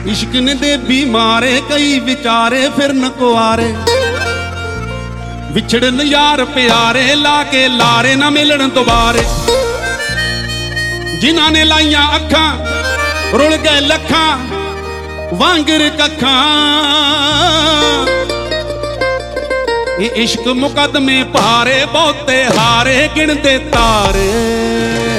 इश्क ने दे बीमारे कई विचारे फिरन कुआरे, विछड़न यार प्यारे लाके लारे ना मिलन दोबारे। जिन्हां ने लाइया अखां रुल गए लखां वांगर कखां, ये इश्क मुकदमे पारे बहुते हारे गिनदे तारे।